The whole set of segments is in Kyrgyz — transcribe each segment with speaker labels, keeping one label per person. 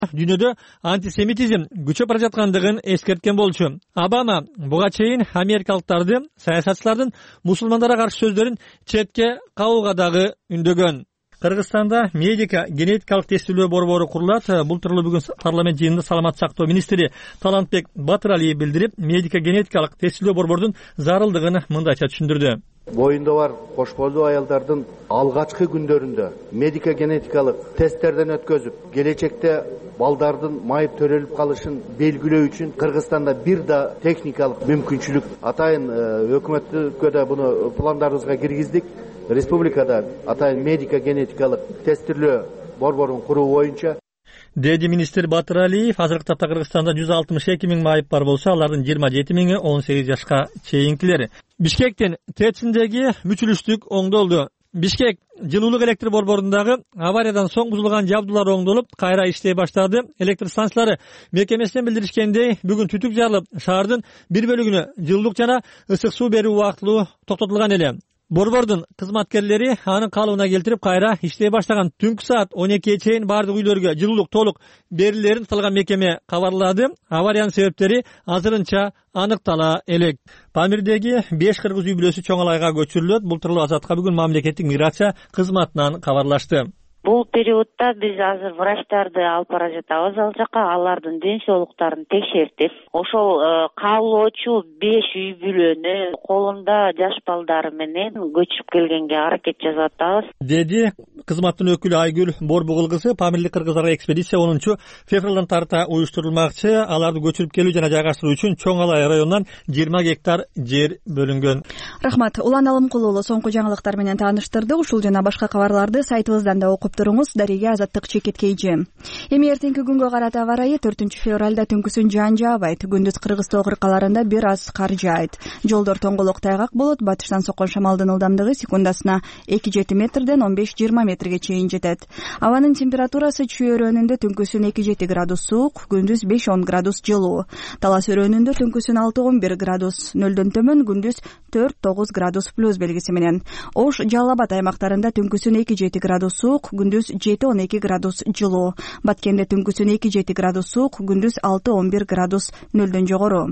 Speaker 1: дүйнөдө антисемитизм күчөп бара жаткандыгын эскерткен болчу. Обама буга чейин америкалыктарды саясатчылардын мусулмандарга каршы сөздөрүн четке кагууга дагы үндөгөн. Кыргызстанда медика генетикалык тестилөө борбору курулат. Бул тууралуу бүгүн парламент жыйынында саламат сактоо министри Талантбек Батыралиев билдирип, медика генетикалык тестилөө борбордун зарылдыгын мындайча түшүндүрдү.
Speaker 2: Боюнда бар кош бойлуу аялдардын алгачкы күндөрүндө медика генетикалык тесттерден өткөзүп, келечекте балдардын майып төрөлүп калышын белгилөө үчүн Кыргызстанда бир да техникалык мүмкүнчүлүк атайын өкмөткө да буну пландарыбызга киргиздик. Республикада атайын медика генетикалык тестилөө борборун куруу боюнча
Speaker 1: деди министр Батыралиев. Азыркы тапта Кыргызстанда 162 миң майып бар болсо, алардын 27 миңи 18 жашка чейинкилер. Бишкектин ТЭЦиндеги мүчүлүштүк оңдолду. Бишкек жылуулук электр борборундагы авариядан соң бузулган жабдуулар оңдолуп, кайра иштей баштады. Электр станциялары мекемесинен билдиришкендей, бүгүн түтүк жарылып, шаардын бир бөлүгүнө жылуулук жана ысык суу берүү убактылуу токтотулган эле. Борбордун кызматкерлери анын калыбына келтирип кайра иштей баштаган. Түнкү саат 12-ге чейин бардык үйлөргө жылуулук толук берилерин кылган мекеме кабарлады. Авариянын себептери азырынча аныктала элек. Памирдеги 5 кыргыз үй бүлөсү чоң алайга көчүрүлөт. Бул тууралуу Азатка бүгүн мамлекеттик миграция кызматынан кабарлашты.
Speaker 3: Бул периодда биз азыр врачтарды алып бара жатабыз ал жака, алардын ден соолуктарын текшертип, ошол каалоочу 5 үй бүлөнү колунда жаш балдары менен көчүп келгенге аракет жасап атабыз,
Speaker 1: деди кызматтын өкүлү Айгүл Борбугул кызы. Памирлик кыргыздарга экспедиция 10-февралдан тарта уюштурулмакчы. Аларды көчүрүп келүү жана жайгаштыруу үчүн Чоң Алай районунан 20 гектар жер бөлүнгөн.
Speaker 4: Рахмат. Улан Алымкулуулу соңку жаңылыктар менен тааныштырды. Ушул жана башка кабарларды сайтыбыздан да окуп туруңуз. Дарига Азаттык Чекеткейжи. Эми эртеңки күнгө карата аба ырайы 4-февралда түнкүсүн жаан жаабайт. Күндүз Кыргыз тоо кыркаларында бир аз кар жаайт. Жолдор тоңголок тайгак болот. Батыштан соккон шамалдын ылдамдыгы секундасына 2-7 метрден 15-20 метрге чейин жетет. Абанын температурасы Чүй өрөөнүндө түнкүсүн 2-7 градус суук, күндүз 5-10 градус жылуу. Талас өрөөнүндө түнкүсүн 6-11 градус, нөлдөн төмөн, күндүз 4-9 градус плюс белгиси менен. Ош, Жалал Абад аймактарында түнкүсүн 2-7 градус суук, күндүз 7-12 градус жылуу. Баткенде түнкүсүн 2-7 градус суук, күндүз 6-11 градус нөлдөн жогору.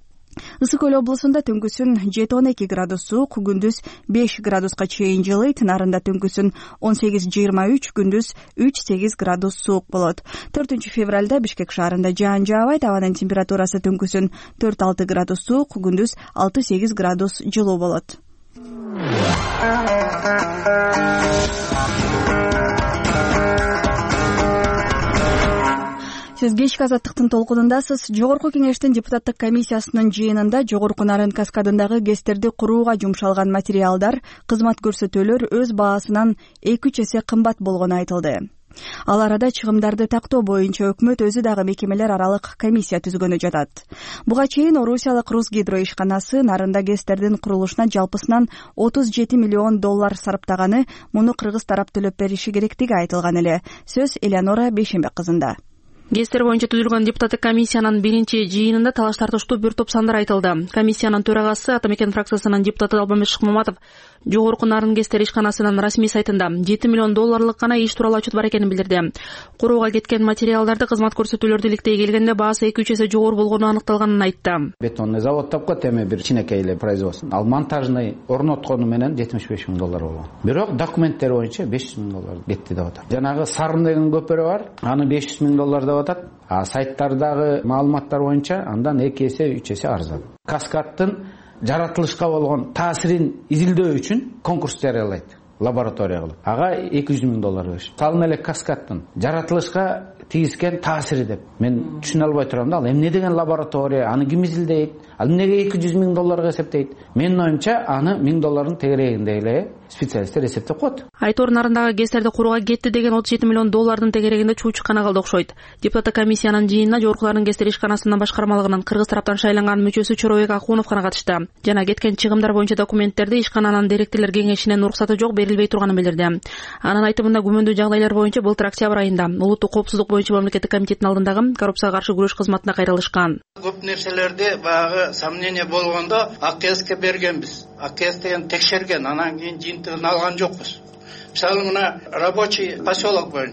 Speaker 4: Ысык Көл облусунда түнкүсүн 7-12 градус суук, күндүз 5 градуска чейин жылыйт. Нарында түнкүсүн 18-23, күндүз 3-8 градус суук болот. 4-февралда Бишкек шаарында жаан жаабайт. Абанын температурасы түнкүсүн 4-6 градус суук, күндүз 6-8 градус жылуу болот. Сиз кечки Азаттыктын толкунундасыз. Жогорку кеңештин депутаттык комиссиясынын жыйынында Жогорку Нарын каскадындагы ГЭСтерди курууга жумшалган материалдар, кызмат көрсөтүүлөр өз баасынан 2-3 эсе кымбат болгону айтылды. Ал арада чыгымдарды тактоо боюнча өкмөт өзү дагы мекемелер аралык комиссия түзгөнү жатат. Буга чейин Орусиялык Русгидро ишканасы Нарында ГЭСтердин курулушуна жалпысынан $37 миллион сарптаганы, муну кыргыз тарап төлөп бериши керектиги айтылган эле. Сөз Элеонора Бейшембек кызында.
Speaker 5: ГЭСтер боюнча түзүлгөн депутаттык комиссиянын биринчи жыйынында талаш тартыштуу бир топ сандар айтылды. Комиссиянын төрагасы Атамекен фракциясынын депутаты Албамбет Шыкмаматов Жогорку Нарын ГЭСтер ишканасынын расмий сайтында $7 миллион гана иш тууралуу отчет бар экенин билдирди. Курууга кеткен материалдарды, кызмат көрсөтүүлөрдү иликтей келгенде баасы 2-3 эсе жогору болгону аныкталганын айтты.
Speaker 6: Бетонный завод тапкан эми бир кичинекей эле производство. Ал монтажный орноткону менен $75 миң болгон. Бирок документтер боюнча $500 миң кетти деп атат. Жанагы Сарын деген көпөрө бар, аны $500 миң деп атат. А сайттардагы маалыматтар боюнча андан 2 эсе 3 эсе арзан. Каскадтын жаратылышка болгон таасирин изилдөө үчүн конкурс жарыялайт. Лаборатория кылып. Ага $200 миң бериш. Салын эле Каскадтын жаратылышка тийискен таасири деп. Мен түшүнө албай турам да, ал эмне деген лаборатория, аны ким изилдейт? Ал эмнеге $200 миң эсептейт? Менин оюмча аны $1000 тегерегинде эле специалисттер эсептеп коет.
Speaker 5: Айтор Нарындагы ГЭСтерди курууга кетти деген $37 миллион тегерегинде чуу чыкканы калды окшойт. Депутаттык комиссиянын жыйынына Жогорку Нарын ГЭСтер ишканасынын башкармалыгынын кыргыз тараптан шайланган мүчөсү Чоробек Акунов гана катышты. Жана кеткен чыгымдар боюнча документтерди ишкананын директорлор кеңешинен уруксаты жок берилбей турганын билдирди. Анын айтымында күмөндүү жагдайлар боюнча былтыр октябрь айында улуттук коопсуздук боюнча мамлекеттик комитеттин алдындагы коррупцияга каршы күрөш кызматына кайрылышкан.
Speaker 7: Көп нерселерде багы сомнение болгондо АКСке бергенбиз. АКС деген текшерген, анан кийин жыйынтыгын алган жокпуз. Мисалы мына рабочий поселок боюнча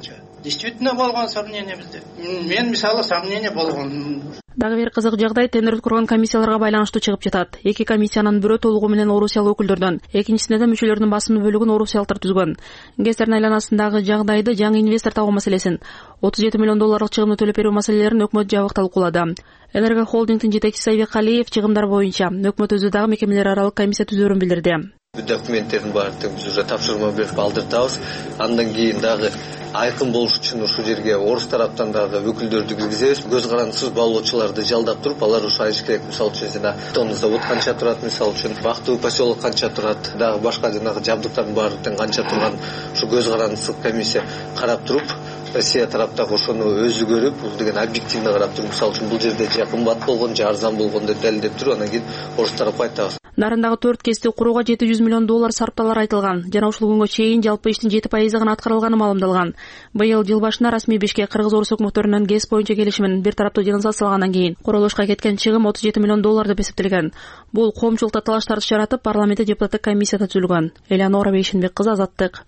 Speaker 7: Действительно болгон сомнение бизде. Мен мисалы сомнение болгон.
Speaker 5: Дагы бир кызык жагдай тендер өткөргөн комиссияларга байланыштуу чыгып жатат. Эки комиссиянын бирөө толугу менен орусиялык өкүлдөрдөн, экинчисинде да мүчөлөрдүн басым бөлүгүн орусиялыктар түзгөн. ГЭСтердин айланасындагы жагдайды жаңы инвестор табуу маселесин, $37 миллион чыгымды төлөп берүү маселелерин өкмөт жабык талкуулады. Энерго холдингдин жетекчиси Айбек Алиев чыгымдар боюнча өкмөт өзү дагы мекемелер аралык комиссия түзөөрүн билдирди.
Speaker 8: Документтердин баардыгын биз уже тапшырма берип алдыртабыз. Андан кийин дагы айкын болуш үчүн ушул жерге орус тараптан дагы өкүлдөрдү киргизебиз. Көз карандысыз балоочуларды жалдап туруп, алар ушу айыш керек. Мисалы үчүн жана тонны завод канча турат, мисалы үчүн Бактуу поселок канча турат, дагы башка жанагы жабдыктардын баардыгын канча турган ушу көз карандысыз комиссия карап туруп, Россия тараптагы ошону өзү көрүп, бул деген объективно карап туруп, мисалы үчүн бул жерде же кымбат болгон, же арзан болгон деп далилдеп туруп, анан кийин орус тарапка айтабыз.
Speaker 5: Нарындагы 4 кести курууга $700 миллион сарпталар айтылган. Жана ушул күнгө чейин жалпы иштин 7% гана аткарылганы маалымдалган. Быйыл жыл башында расмий Бишкек кыргыз-орус өкмөттөрүнүн ГЭС боюнча келишимин бир тараптуу денонсациялагандан кийин курулушка кеткен чыгым $37 миллион деп эсептелген. Бул коомчулукта талаштарды жаратып, парламентте депутаттык комиссия түзүлгөн. Элеонора Бейшинбек кызы, Азаттык.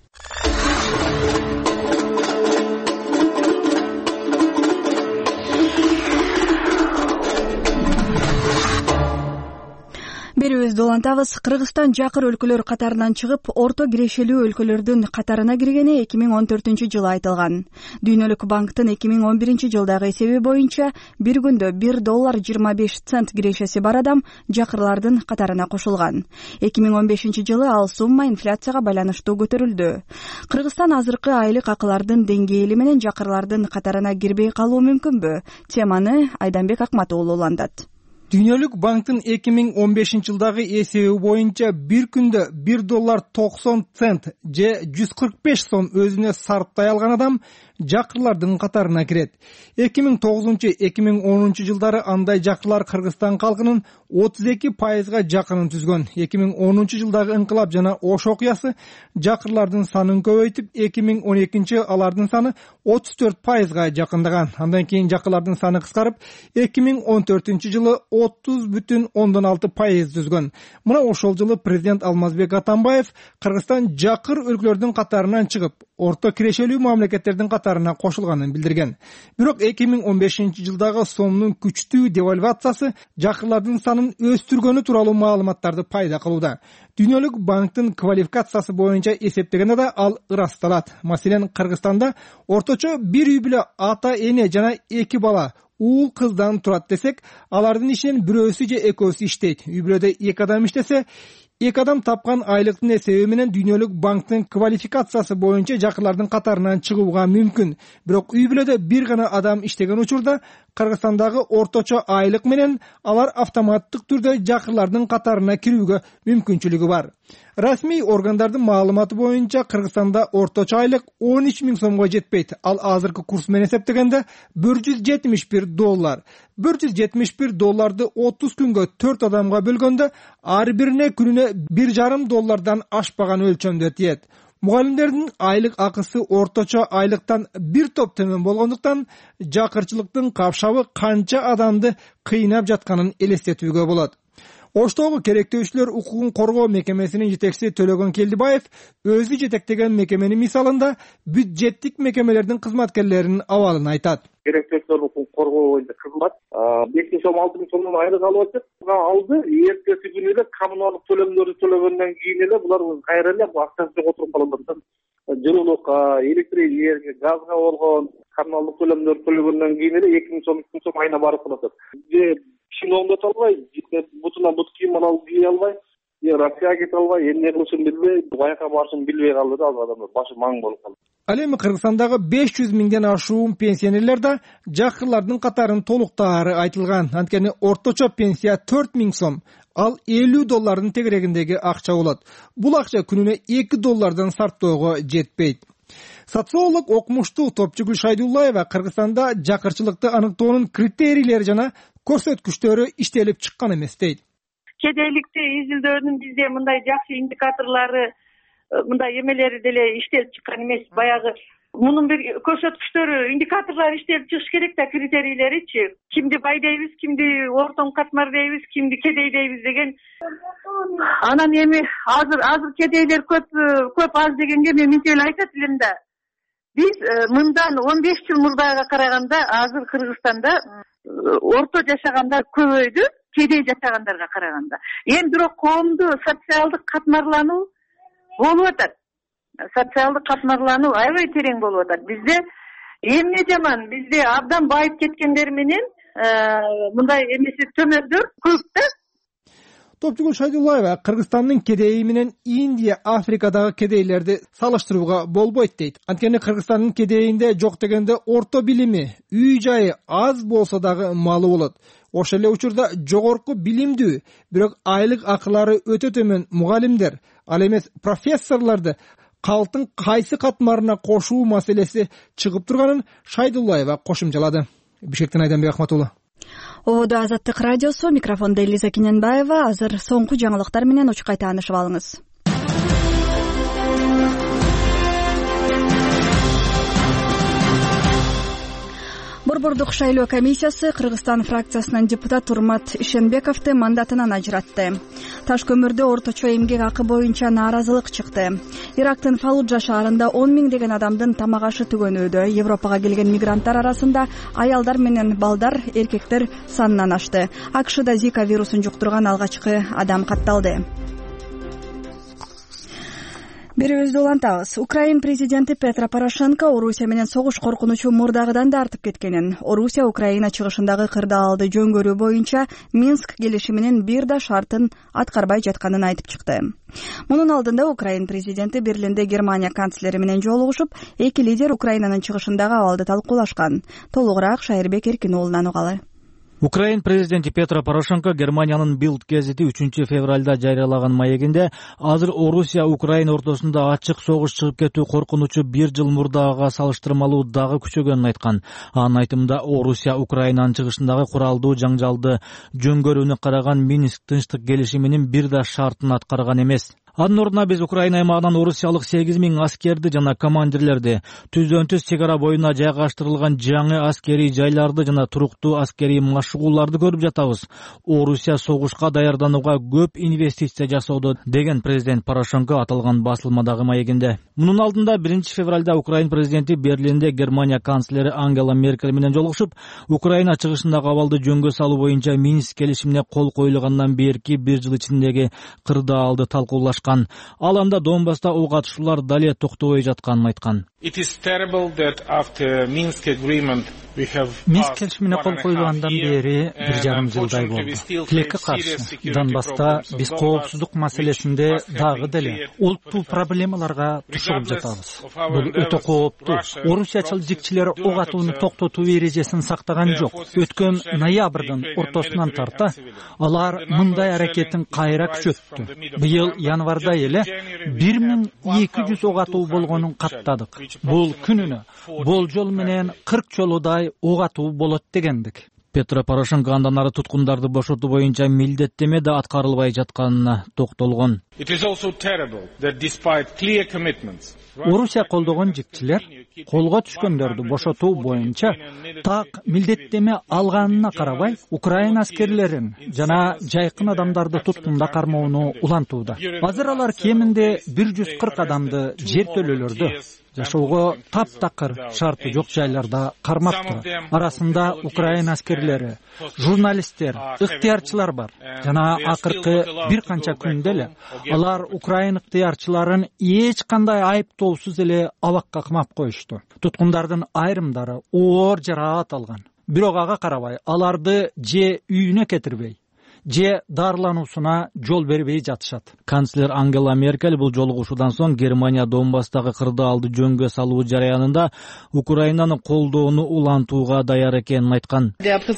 Speaker 4: Берүүбүздү улантабыз. Кыргызстан жакыр өлкөлөр катарынан чыгып, орто кирешелүү өлкөлөрдүн катарына киргени 2014-жылы айтылган. Дүйнөлүк банктын 2011 жылдагы эсеби боюнча бир күндө $1.25 кирешеси бар адам жакырлардын катарына кошулган. 2015-жылы ал сумма инфляцияга байланыштуу көтөрүлдү. Кыргызстан азыркы айлык акылардын деңгээли менен жакырлардын катарына кирбей калуу мүмкүнбү? Теманы Айданбек Акмат уулу улантат.
Speaker 9: Дүйнөлүк банктын 2015 жылдагы эсеби боюнча бир күндө $1.90 же 145 сом өзүнө сарптай алган адам жакырлардын катарына кирет. 2009-2010 жылдары андай жакырлар Кыргызстан калкынын 32%га жакынын түзгөн. 2010 жылдагы ыңкылап жана Ош окуясы жакырлардын санын көбөйтүп, 2012 алардын саны 34%га жакындаган. Андан кийин жакырлардын саны кыскарып, 2014 жылы 30,6% түзгөн. Мына ошол жылы президент Алмазбек Атамбаев Кыргызстан жакыр өлкөлөрдүн катарынан чыгып, орто кирешелүү мамлекеттердин катарына кошулганын билдирген. Бирок 2015 жылдагы сомдун күчтүү девальвациясы жакырлардын санын өстүргөнү тууралуу маалыматтарды пайда кылууда. Дүйнөлүк банктын квалификациясы боюнча эсептегенде да ал ырасталат. Маселен, Кыргызстанда орточо бир үй бүлө ата, эне жана 2 бала уул кыздан турат десек, алардын ишинен бирөөсү же экөөсү иштейт. Үй бүлөдө 2 адам иштесе, 2 адам тапкан айлыктын эсеби менен Дүйнөлүк банктын квалификациясы боюнча жакырлардын катарынан чыгууга мүмкүн. Бирок үй бүлөдө бир гана адам иштеген учурда Кыргызстандагы орточо айлык менен алар автоматтык түрдө жакырлардын катарына кирүүгө мүмкүнчүлүгү бар. Расмий органдардын маалыматы боюнча Кыргызстанда орточо айлык 13 000 сомго жетпейт. Ал азыркы курс менен эсептегенде $171. $171 30 күнгө 4 адамга бөлгөндө ар бирине күнүнө $1,5 ашпаган өлчөмдө тиет. Мугалимдердин айлык акысы орточо айлыктан бир топ төмөн болгондуктан жакырчылыктын капшабы канча адамды кыйнап жатканын элестетүүгө болот. Оштогу керектөөчүлөр укугун коргоо мекемесинин жетекчиси Төлөгөн Келдибаев өзү жетектеген мекеменин мисалында бюджеттик мекемелердин кызматкерлеринин абалын айтат.
Speaker 10: Керектөөчүлөр укугун коргоо боюнча кызмат 5 сом 6 сомдон айлык алып атат. Алды эртеси күнү эле коммуналдык төлөмдөрдү төлөгөндөн кийин эле булар кайра эле акчасы жок отуруп калат. Жылуулукка, электр энергияга, газга болгон коммуналдык төлөмдөрдү төлөгөндөн кийин эле 2 сом 3 сом айына барып калат. Кишини оңдото албай, бутуна бут кийим алып кие албай, Россияга кете албай, эмне кылышын билбей, Дубайга барышын билбей калды да, ал адамдар башы маң болуп калды.
Speaker 9: Ал эми Кыргызстандагы 500 миңден ашуун пенсионерлер да жакырлардын катарын толуктаары айтылган. Анткени орточо пенсия 4000 сом, ал $50 тегерегиндеги акча болот. Бул акча күнүнө $2 сарптоого жетпейт. Социолог окумуштуу Топчугүл Шайдуллаева Кыргызстанда жакырчылыкты аныктоонун критерийлери жана көрсөткүчтөрү иштелип чыккан эмес дейт.
Speaker 11: Кедейликти изилдөөнүн бизде мындай жакшы индикаторлору, мындай эмелери деле иштелип чыккан эмес. Баягы мунун бир көрсөткүчтөрү, индикаторлору иштелип чыгыш керек да, критерийлеричи. Кимди бай дейбиз, кимди ортоң катмар дейбиз, кимди кедей дейбиз деген. Анан эми азыр кедейлер көп аз дегенге мен мынтип эле айтат элем да. Биз мындан 15 жыл мурдага караганда азыр Кыргызстанда орто жашагандар көбөйдү, кедей жашагандарга караганда. Эми бирок коомдуу социалдык катмарлануу болуп атат. Социалдык катмарлануу аябай терең болуп атат. Бизде эмне жаман, бизде абдан байып кеткендер менен мындай эмеси төмөндөр көп да.
Speaker 9: Топчугул Шайдуллаева Кыргызстандын кедейи менен Индия, Африкадагы кедейлерди салыштырууга болбойт дейт. Анткени Кыргызстандын кедейинде жок дегенде орто билими, үй жайы аз болсо дагы малы болот. Ошол эле учурда жогорку билимдүү, бирок айлык акылары өтө төмөн мугалимдер, ал эмес профессорлорду калктын кайсы катмарына кошуу маселеси чыгып турганын Шайдуллаева кошумчалады. Бишкектен Айданбек Ахматулла.
Speaker 4: Ободо Азаттык радиосу, микрофондо Элиза Кененбаева. Азыр соңку жаңылыктар менен учкай таанышып алыңыз. Борбордук шайлоо комиссиясы Кыргызстан фракциясынын депутат Турмат Ишенбековду мандатынан ажыратты. Таш көмүрдө орточо эмгек акы боюнча нааразылык чыкты. Ирактын Фаллуджа шаарында 10 миңдеген адамдын тамак ашы түгөнүүдө. Европага келген мигранттар арасында аялдар менен балдар, эркектер санынан ашты. АКШда Зика вирусун жуктурган алгачкы адам катталды. Берүүбүздү улантабыз. Украин президенти Петро Порошенко Орусия менен согуш коркунучу мурдагыдан да артып кеткенин, Орусия Украина чыгышындагы кырдаалды жөнгөрүү боюнча Минск келишиминин бир да шартын аткарбай жатканын айтып чыкты. Мунун алдында Украин президенти Берлинде Германия канцлери менен жолугушуп, эки лидер Украинанын чыгышындагы абалды талкуулашкан. Толугураак Шайырбек Эркин уулунан угалы.
Speaker 1: Украин президенти Петро Порошенко Германиянын Bild гезити 3 февралда жарыялаган маегинде азыр Орусия Украина ортосунда ачык согуш чыгып кетүү коркунучу бир жыл мурдагыга салыштырмалуу дагы күчөгөнүн айткан. Анын айтымында Орусия Украинанын чыгышындагы куралдуу жаңжалды жөнгөрүүнү караган Минск тынчтык келишиминин бир да шартын аткарган эмес. Анын ордуна биз Украина аймагынан орусиялык 8000 аскерди жана командирлерди, түздөн-түз чек ара боюна жайгаштырылган жаңы аскерий жайларды жана туруктуу аскерий машыгууларды көрүп жатабыз. Орусия согушка даярданууга көп инвестиция жасоодо, деген президент Порошенко аталган басылмадагы маегинде. Мунун алдында 1 февралда Украин президенти Берлинде Германия канцлери Ангела Меркель менен жолугушуп, Украина чыгышындагы абалды жөнгө салуу боюнча Минск келишимине кол коюлгандан берки бир жыл ичиндеги кырдаалды талкуулашкан. Ал анда Донбасста ок атышуулар дале токтобой жатканын айткан.
Speaker 12: Минск келишимине кол коюлгандан бери 1,5 жылдай болду. Тилекке каршы Донбасста биз коопсуздук маселесинде дагы деле улуттуу проблемаларга тушугуп жатабыз. Бул өтө кооптуу. Орусиячыл жикчилер ок атууну токтотуу эрежесин сактаган жок. Өткөн ноябрдын ортосунан тарта алар мындай аракетин кайра күчөттү. Быйыл январда эле 1200 ок атуу болгонун каттадык. Бул күнүнө болжол менен 40 жолудай ок атуу болот дегендик.
Speaker 1: Петро Порошенко андан ары туткундарды бошотуу боюнча милдеттеме да аткарылбай жатканына токтолгон.
Speaker 12: Орусия колдогон жикчилер колго түшкөндөрдү бошотуу боюнча так милдеттеме алганына карабай, Украина аскерлерин жана жайкын адамдарды туткунда кармоону улантууда. Азыр алар кеминде 140 адамды жер төлөлөрдө жашоого таптакыр шарты жок жайларда кармап турат. Арасында Украина аскерлери, журналисттер, ыктыярчылар бар. Жана акыркы бир канча күндө эле алар Украина ыктыярчыларын эч кандай айыптоосуз эле абакка камап коюшту. Туткундардын айрымдары оор жараат алган. Бирок ага карабай аларды же үйүнө кетирбей, же дарылануусуна жол бербей жатышат.
Speaker 1: Канцлер Ангела Меркель бул жолугушуудан соң Германия Донбасстагы кырдаалды жөнгө салуу жараянында Украинаны колдоону улантууга даяр экенин айткан.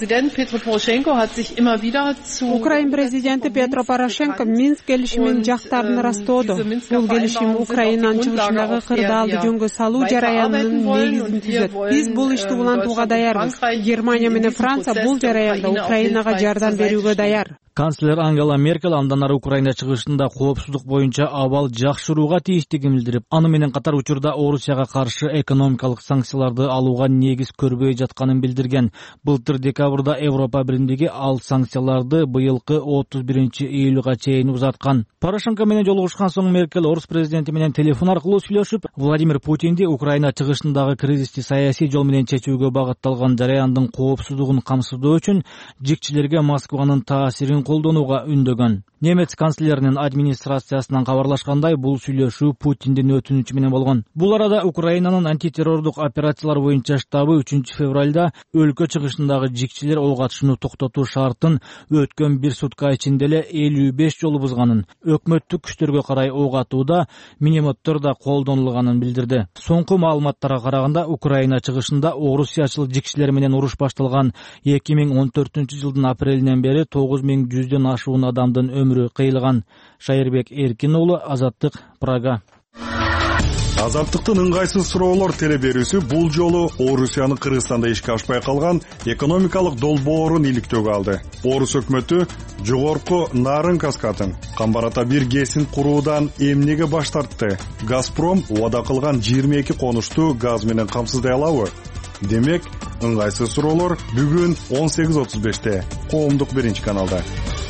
Speaker 13: Украин президенти Петро Порошенко Минск келишимин жактарын ырастоодо. Бул келишим Украинанын чыгышындагы кырдаалды жөнгө салуу жараянынын негизин түзөт. Биз бул ишти улантууга даярбыз. Германия менен Франция бул жараянда Украинага жардам берүүгө даяр.
Speaker 12: Канцлер Ангела Меркель андан ары Украина чыгышында коопсуздук боюнча абал жакшырууга тийиштигин билдирип, аны менен катар учурда Орусияга каршы экономикалык санкцияларды алууга негиз көрбөй жатканын билдирген. Былтыр декабрда Европа биримдиги ал санкцияларды быйылкы 31-июлга чейин узаткан. Порошенко менен жолугушкан соң Меркель орус президенти менен телефон аркылуу сүйлөшүп, Владимир Путинди Украина чыгышындагы кризисти саясий жол менен чечүүгө багытталган жараяндын коопсуздугун камсыздоо үчүн жикчилерге Москванын таасирин колдонууга үндөгөн. Немец канцлеринин администрациясынан кабарлашкандай, бул сүйлөшүү Путиндин өтүнүчү менен болгон. Бул арада Украинанын антитеррордук операциялар боюнча штабы 3-февралда өлкө чыгышындагы жикчилер ого катышууну токтотуу шартын өткөн бир сутка ичинде эле 55 жолу бузганын, өкмөттүк күчтөргө карай ок атууда минометтер да колдонулганын билдирди. Соңку маалыматтарга караганда, Украина чыгышында орусиячыл жикчилер менен уруш башталган 2014-жылдын апрелинен бери 9100дөн ашуун адамдын өмүрү кыйылган. Шайырбек Эркин уулу, Азаттык, Прага.
Speaker 14: Азаттыктын ыңгайсыз суроолор теле берүүсү бул жолу Орусиянын Кыргызстанда ишке ашпай калган экономикалык долбоорун иликтөөгө алды. Орус өкмөтү жогорку Нарын каскадын Камбар ата 1 ГЭСин куруудан эмнеге баш тартты? Газпром убада кылган 22 конушту газ менен камсыздай алабы? Демек, ыңгайсыз суроолор бүгүн 18:35-те Коомдук 1-каналда.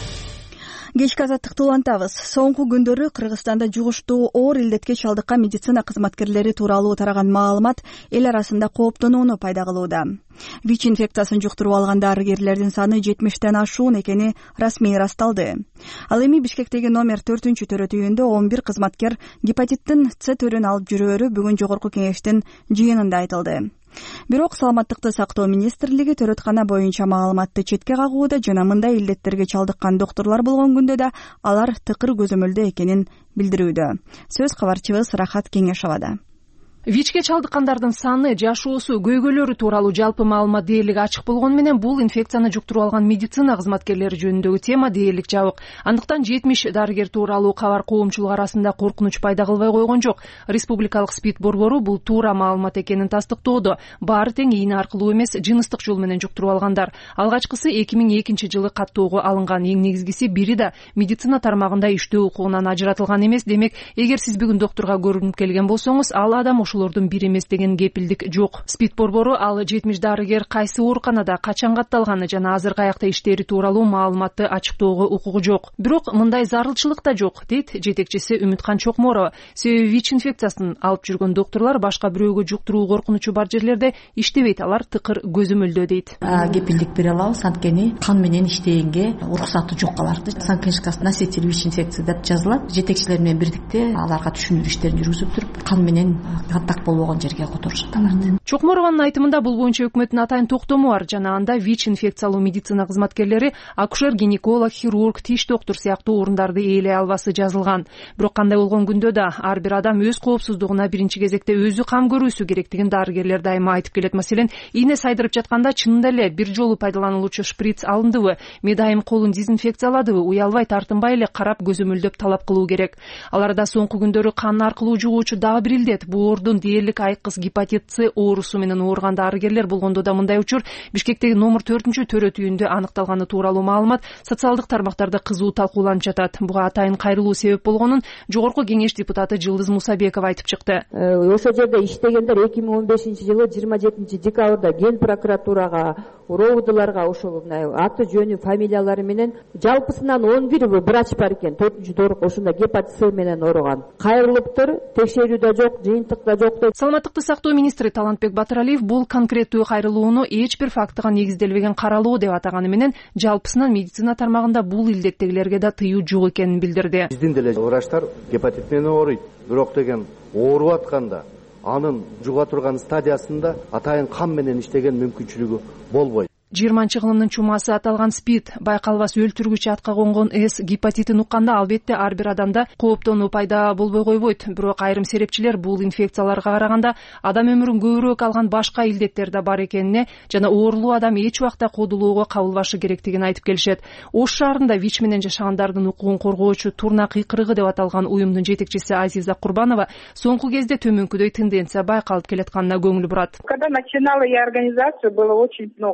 Speaker 4: Кечки азаттыкты улантабыз. Соңку күндөрү Кыргызстанда жугуштуу оор илдетке чалдыккан медицина кызматкерлери тууралуу тараган маалымат эл арасында кооптонууну пайда кылууда. ВИЧ инфекциясын жуктуруп алган дарыгерлердин саны 70тен ашуун экени расмий ырасталды. Ал эми Бишкектеги номер 4-төрөтүйүндө 11 кызматкер гепатиттин С түрүн алып жүрөөрү бүгүн жогорку кеңештин жыйынында айтылды. Бирок Саламаттыкты сактоо министрлиги төрөткана боюнча маалыматты четке кагууда жана мындай илдеттерге чалдыккан докторлор болгон күндө да алар тыкыр көзөмөлдө экенин билдирүүдө. Сөз кабарчыбыз Рахат Кеңешовада.
Speaker 15: ВИЧке чалдыккандардын саны, жашоосу, көйгөйлөрү тууралуу жалпы маалымат дээрлик ачык болгону менен бул инфекцияны жуктуруп алган медицина кызматкерлери жөнүндөгү тема дээрлик жабык. Андыктан 70 дарыгер тууралуу кабар коомчулук арасында коркунуч пайда кылбай койгон жок. Республикалык СПИД борбору бул туура маалымат экенин тастыктоодо. Баары тең ийне аркылуу эмес, жыныстык жол менен жуктуруп алгандар. Алгачкысы 2002-жылы каттоого алынган. Эң негизгиси бири да медицина тармагында иштөө укугунан ажыратылган эмес. Демек, эгер сиз бүгүн доктурга көрүнүп келген болсоңуз, ал адам ошолордун бири эмес деген кепилдик жок. СПИД борбору ал 70 дарыгер кайсы ооруканада качан катталганы жана азыр каякта иштери тууралуу маалыматты ачыктоого укугу жок. Бирок мындай зарылчылык да жок, дейт жетекчиси Үмүткан Чокморова. Себеби ВИЧ инфекциясын алып жүргөн докторлор башка бирөөгө жуктуруу коркунучу бар жерлерде иштебейт, алар тыкыр көзөмөлдө, дейт.
Speaker 16: Кепилдик бере алабыз, анткени кан менен иштегенге уруксаты жок аларды. Санкнижкасы носитель ВИЧ инфекции деп жазылат. Жетекчилер менен бирдикте аларга түшүндүрүү иштерин жүргүзүп туруп, кан менен контакт болбогон жерге которушат аларды.
Speaker 15: Чокморованын айтымында бул боюнча өкмөттүн атайын токтому бар. Жана анда ВИЧ инфекциялуу медицина кызматкерлери акушер, гинеколог, хирург, тиш доктор сыяктуу орундарды ээлей албасы жазылган. Бирок кандай болгон күндө да ар бир адам өз коопсуздугуна биринчи кезекте өзү кам көрүүсү керектигин дарыгерлер дайыма айтып келет. Маселен, ийне сайдырып жатканда чынында эле бир жолу пайдаланылуучу шприц алындыбы, медайым колун дезинфекцияладыбы, уялбай тартынбай эле карап көзөмөлдөп талап кылуу керек. Аларда соңку күндөрү кан аркылуу жугуучу дагы бир илдет, бул оордун дээрлик айкыз гепатит С оорусу менен ооруган дарыгерлер болгондо да мындай учур Бишкектеги номер 4-төрөтүйүндө аныкталганы тууралуу маалымат социалдык тармактарда кызуу талкууланып жатат. Буга атайын кайрылуу себеп болгонун жогорку кеңеш депутаты Жылдыз Мусабекова айтып чыкты.
Speaker 17: Ошол жерде иштегендер 2015-жылы 27-декабрда Ген прокуратурага, уроодуларга ошол аты жөнү, фамилиялары менен жалпысынан 11 врач бар экен. 4-дорuk ошондо гепатит С менен ооруган. Кайрылыптыр, текшерүү да жок, жыйынтык да жок.
Speaker 15: Саламаттыкты сактоо министри Талантбек Батыралиев бул конкреттүү кайрылууну эч бир фактыга негизделбеген каралоо деп атаганы менен жалпысынан медицина тармагында бул илдеттегилерге да тыюу жок экенин билдирди.
Speaker 2: Биздин деле врачтар гепатит менен ооруйт. Бирок деген ооруп атканда анын жуга турган стадиясында атайын кан менен иштеген мүмкүнчүлүгү болбойт.
Speaker 15: 20-кылымдын чумасы аталган СПИД байкалбас өлтүргүч атка конгон С гепатитин укканда албетте ар бир адамда кооптонуу пайда болбой койбойт. Бирок айрым серепчилер бул инфекцияларга караганда адам өмүрүн көбүрөөк алган башка илдеттер да бар экенине жана оорулуу адам эч убакта кодулоого кабылбашы керектигин айтып келишет. Ош шаарында ВИЧ менен жашагандардын укугун коргоочу Турна кыйкырыгы деп аталган уюмдун жетекчиси Азиза Курбанова соңку кезде төмөнкүдөй тенденция байкалып келатканына көңүл бурат.
Speaker 18: Когда начинала я организацию, было очень много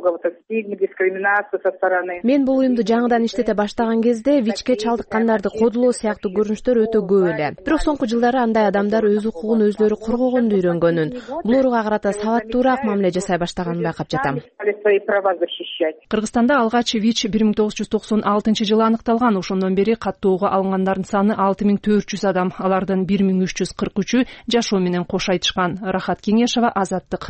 Speaker 18: стигмы, дискриминация со стороны.
Speaker 19: Мен бул уюмду жаңыдан иштете баштаган кезде ВИЧке чалдыккандарды кодулоо сыяктуу көрүнүштөр өтө көп эле. Бирок соңку жылдары андай адамдар өз укугун өзлөрү коргогонду үйрөнгөнүн, бул ооруга карата сабаттуураак мамиле жасай баштаганын байкап жатам.
Speaker 15: Кыргызстанда алгач ВИЧ 1996-жылы аныкталган. Ошондон бери каттоого алынгандардын саны 6400 адам. Алардын 1343-ü жашоо менен кош айтышкан. Рахат Кеңешова, Азаттык.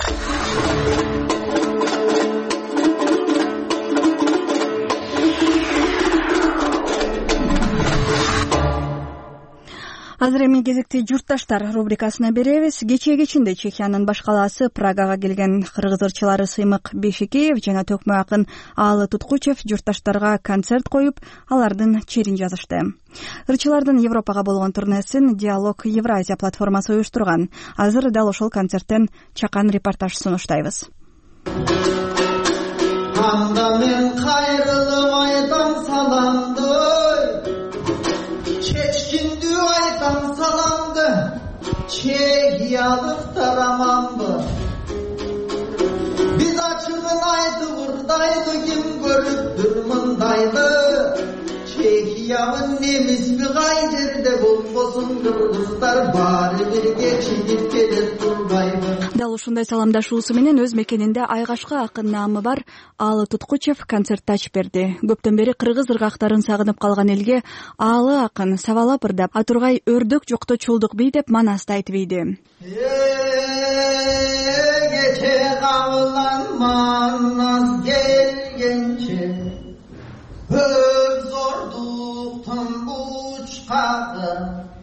Speaker 4: Азыр эми кезекти журтташтар рубрикасына беребиз. Кечинде Чехиянын баш калаасы Прагага келген кыргыз ырчылары Сыймык Бейшекеев жана төкмө акын Аалы Туткучев журтташтарга концерт коюп, алардын черин жазышты. Ырчылардын Европага болгон турнесин Диалог Евразия платформасы уюштурган. Азыр дал ошол концерттен чакан репортаж сунуштайбыз.
Speaker 20: Анда мен кайрылып айтам саламды, чечкиндүү айтам саламды, чехиялыктар аманбы. Биз ачыгын айтып ырдайды, ким көрүптүр мындайды. Чехиянын немисби кай жерде болбосун, кыргыздар баары бирге чегип келет турбайбы.
Speaker 4: Дал ушундай саламдашуусу менен өз мекенинде айгашкы акын наамы бар Аалы Туткучев концерт ачып берди. Көптөн бери кыргыз ыргактарын сагынып калган элге Аалы акын сабалап ырдап, атургай өрдөк жокто чулдук бий деп манасты айтып ийди.
Speaker 20: Кече кабылан манас келгенче, зордуктун бучкагы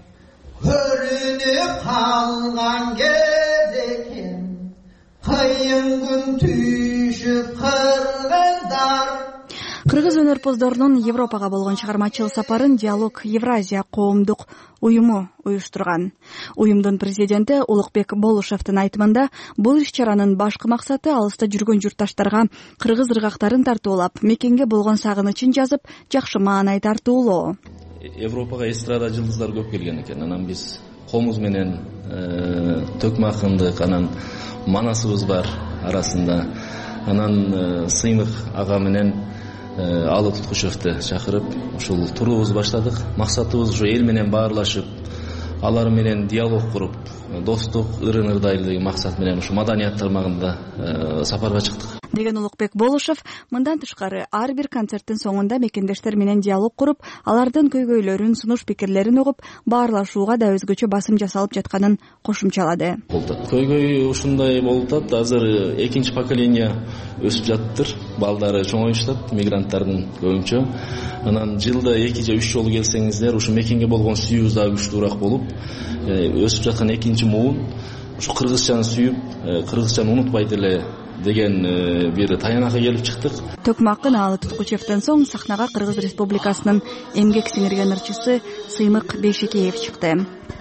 Speaker 20: көрүнүп калган кез экен, кыйын күн түшүп кыргыздар.
Speaker 4: Кыргыз өнөрпоздорунун Европага болгон чыгармачыл сапарын Диалог Евразия коомдук уюму уюштурган. Уюмдун президенти Улукбек Болушевдин айтымында, бул иш-чаранын башкы максаты алыста жүргөн журтташтарга кыргыз ыргактарын тартуулап, мекенге болгон сагынычын жазып, жакшы маанай тартуулоо.
Speaker 21: Европага эстрада жылдыздар көп келген экен. Анан биз комуз менен төкмө акындык, анан манасыбыз бар арасында. Анан Сыймык ага менен Аалы Туткучевди чакырып, ушул туруубузду баштадык. Максатыбыз ушу эл менен баарлашып, алар менен диалог куруп, достук, ырын-ырдайлы деген максат менен ушу маданият тармагында сапарга чыктык.
Speaker 4: Деген Улукбек Болушев, мындан тышкары ар бир концерттин соңунда мекендештер менен диалог куруп, алардын көйгөйлөрүн, сунуш пикирлерин угуп, баарлашууга да өзгөчө басым жасалып жатканын кошумчалады.
Speaker 21: Көйгөй ушундай болуп атат. Азыр экинчи поколение өсүп жатыптыр. Балдары чоңоюштат, мигранттардын көбүнчө. Анан жылда 2 же 3 жолу келсеңиздер, ушу мекенге болгон сүйүүбүз дагы күчтүүрөөк болуп, өсүп жаткан экинчи муун ушу кыргызчаны сүйүп, кыргызчаны унутпайт эле деген бир таянакка келип чыктык.
Speaker 4: Төкмө акын Аалы Туткучевден соң сахнага Кыргыз Республикасынын эмгек сиңирген ырчысы Сыймык Бейшекеев чыкты.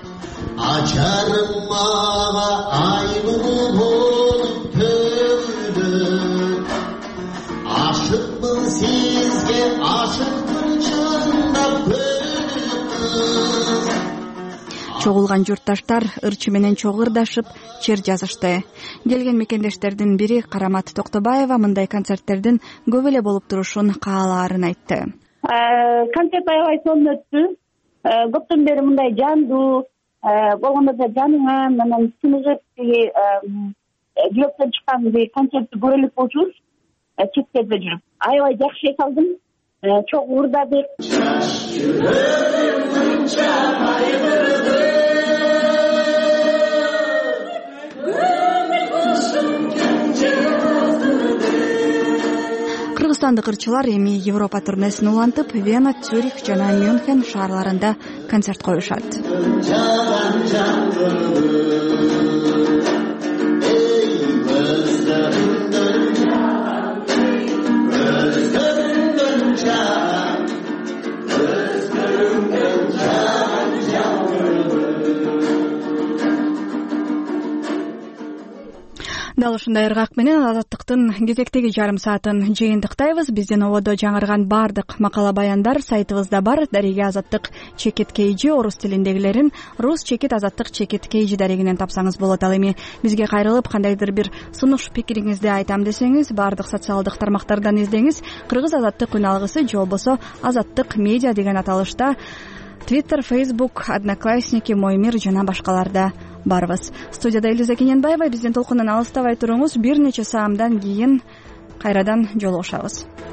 Speaker 20: Ачарым мага айнур болуп төгүлүп, ашыкмын сизге, ашыкмын чындап көрүп.
Speaker 4: Чогулган журтташтар ырчы менен чогырдашып, чер жазышты. Келген мекендештердин бири Карамат Токтобаева мындай концерттердин көп эле болуп турушун каалаарын айтты.
Speaker 22: Концерт аябай сонун өттү. Көптөн бери мындай жандуу болгондо да жаныңан анан сыныгып жүрөктөн чыккан концертти көрө элек болчубуз. Чет жерде жүрүп аябай жакшы эс алдым. Чогуу урдадык.
Speaker 4: Кыргызстандык ырчылар эми Европа турнесин улантып, Вена, Цюрих жана Мюнхен шаарларында концерт коюшат. Дал ушундай ыргак менен Азаттыктын кезектеги жарым саатын жыйынтыктайбыз. Биздин ободо жаңырган бардык макала баяндар сайтыбызда бар. Дареге Азаттык чекит KG орус тилиндегилерин рус чекит Азаттык чекит KG дарегинен тапсаңыз болот. Ал эми бизге кайрылып кандайдыр бир сунуш пикириңизди айтам десеңиз, бардык социалдык тармактардан издеңиз. Кыргыз Азаттык үн алгысы же болбосо Азаттык медиа деген аталышта Twitter, Facebook, Одноклассники, Мой мир жана башкаларда барбыз. Студияда Элиза Кененбаева. Биздин толкундан алыстабай туруңуз. Бир нече саамдан кийин кайрадан жолугушабыз.